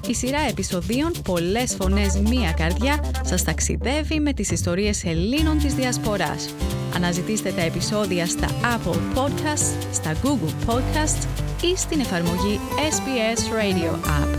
Η σειρά επεισοδίων «Πολλές φωνές, μία καρδιά» σας ταξιδεύει με τις ιστορίες Ελλήνων της Διασποράς. Αναζητήστε τα επεισόδια στα Apple Podcasts, στα Google Podcasts ή στην εφαρμογή SBS Radio App.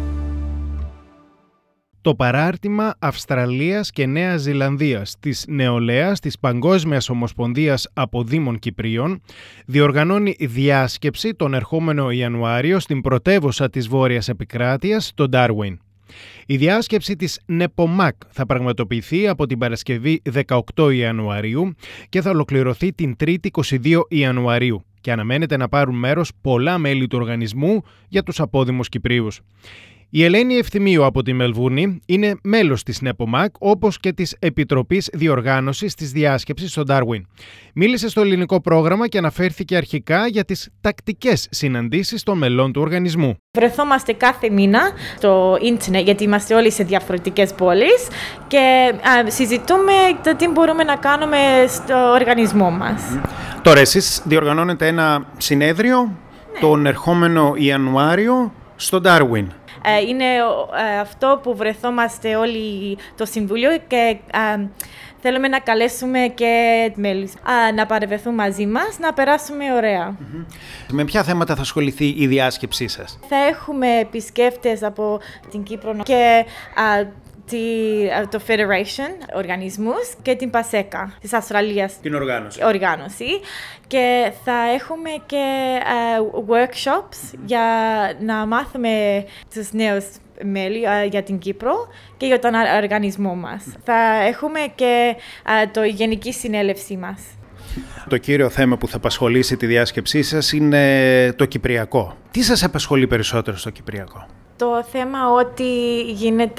Το παράρτημα Αυστραλίας και Νέας Ζηλανδίας της Νεολαίας της Παγκόσμιας Ομοσπονδίας Αποδήμων Κυπρίων διοργανώνει διάσκεψη τον ερχόμενο Ιανουάριο στην πρωτεύουσα της Βόρειας Επικράτειας, το Ντάρουιν. Η διάσκεψη της ΝΕΠΟΜΑΚ θα πραγματοποιηθεί από την Παρασκευή 18 Ιανουαρίου και θα ολοκληρωθεί την Τρίτη 22 Ιανουαρίου και αναμένεται να πάρουν μέρος πολλά μέλη του οργανισμού για τους απόδημους Κυπρίους. Η Ελένη Ευθυμίου από τη Μελβούρνη είναι μέλος της ΝΕΠΟΜΑΚ, όπως και της Επιτροπής Διοργάνωσης της Διάσκεψης στο Ντάρουιν. Μίλησε στο ελληνικό πρόγραμμα και αναφέρθηκε αρχικά για τις τακτικές συναντήσεις των μελών του οργανισμού. Βρεθόμαστε κάθε μήνα στο ίντερνετ, γιατί είμαστε όλοι σε διαφορετικές πόλεις και συζητούμε το τι μπορούμε να κάνουμε στο οργανισμό μας. Τώρα εσείς διοργανώνετε ένα συνέδριο τον ερχόμενο Ιανουάριο στο Ντάρουιν. Είναι αυτό που βρεθόμαστε όλοι το Συμβούλιο και θέλουμε να καλέσουμε και μέλη να παρευρεθούν μαζί μας, να περάσουμε ωραία. Με ποια θέματα θα ασχοληθεί η διάσκεψή σας? Θα έχουμε επισκέπτες από την Κύπρο και το Federation, οργανισμούς και την ΠΑΣΕΚΑ της Αυστραλίας. Την οργάνωση. Και θα έχουμε και workshops για να μάθουμε τους νέους μέλη για την Κύπρο και για τον οργανισμό μας. Θα έχουμε και το Γενική Συνέλευση μας. Το κύριο θέμα που θα απασχολήσει τη διάσκεψή σας είναι το Κυπριακό. Τι σας απασχολεί περισσότερο στο Κυπριακό? Το θέμα ότι γίνεται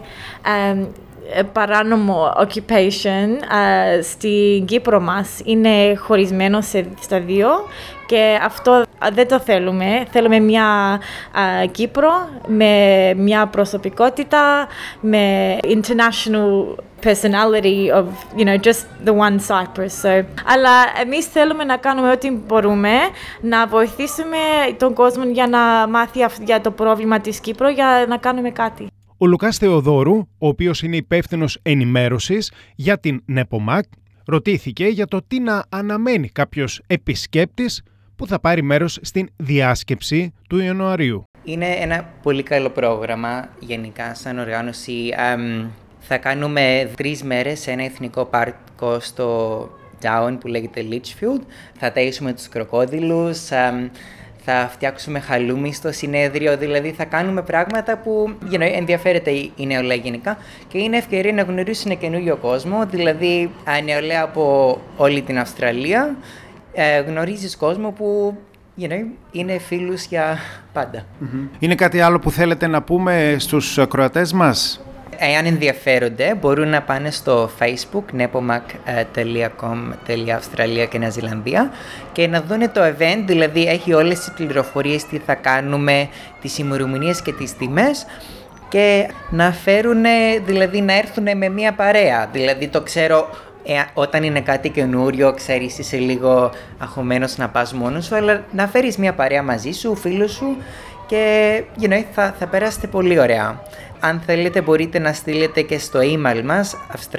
παράνομο occupation στην Κύπρο μας είναι χωρισμένο στα δύο και αυτό δεν το θέλουμε. Θέλουμε μια Κύπρο με μια προσωπικότητα, με international personality of, just the one Cyprus. Αλλά εμείς θέλουμε να κάνουμε ό,τι μπορούμε, να βοηθήσουμε τον κόσμο για να μάθει για το πρόβλημα της Κύπρου, για να κάνουμε κάτι. Ο Λουκάς Θεοδόρου, ο οποίος είναι υπεύθυνος ενημέρωσης για την ΝΕΠΟΜΑΚ, ρωτήθηκε για το τι να αναμένει κάποιος επισκέπτης που θα πάρει μέρος στην διάσκεψη του Ιανουαρίου. Είναι ένα πολύ καλό πρόγραμμα γενικά σαν οργάνωση. Θα κάνουμε 3 μέρες σε ένα εθνικό πάρκο στο Down που λέγεται Litchfield. Θα ταΐσουμε τους κροκόδιλους, θα φτιάξουμε χαλούμι στο συνέδριο, δηλαδή θα κάνουμε πράγματα που ενδιαφέρεται η νεολαία γενικά και είναι ευκαιρία να γνωρίσουν καινούριο κόσμο, δηλαδή νεολαία από όλη την Αυστραλία, γνωρίζεις κόσμο που είναι φίλους για πάντα. Είναι κάτι άλλο που θέλετε να πούμε στους ακροατές μας? Εάν ενδιαφέρονται, μπορούν να πάνε στο Facebook nepomac.com/Αυστραλία και Νέα Ζηλανδία και να δουν το event, δηλαδή έχει όλες τις πληροφορίες τι θα κάνουμε, τις ημερομηνίες και τις τιμές και να φέρουν, δηλαδή να έρθουν με μια παρέα. Δηλαδή το ξέρω, όταν είναι κάτι καινούριο, ξέρεις, είσαι λίγο αγχωμένος να πας μόνος σου, αλλά να φέρεις μια παρέα μαζί σου, φίλους σου και θα περάσετε πολύ ωραία. Αν θέλετε μπορείτε να στείλετε και στο email μας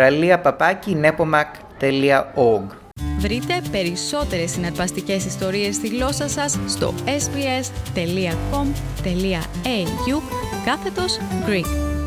australia@nepomac.org. Βρείτε περισσότερες συναρπαστικές ιστορίες στη γλώσσα σας στο sbs.com.au/Greek.